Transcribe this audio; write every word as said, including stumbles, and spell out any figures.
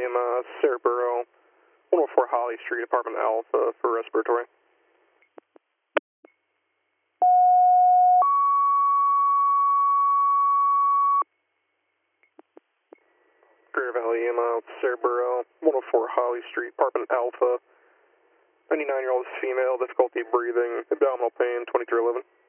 EMA, Cerebro, one oh four Holly Street, apartment Alpha for respiratory. Greer Valley E M A, Cerebro, one oh four Holly Street, apartment Alpha, ninety-nine-year-old female, difficulty breathing, abdominal pain, twenty-three eleven.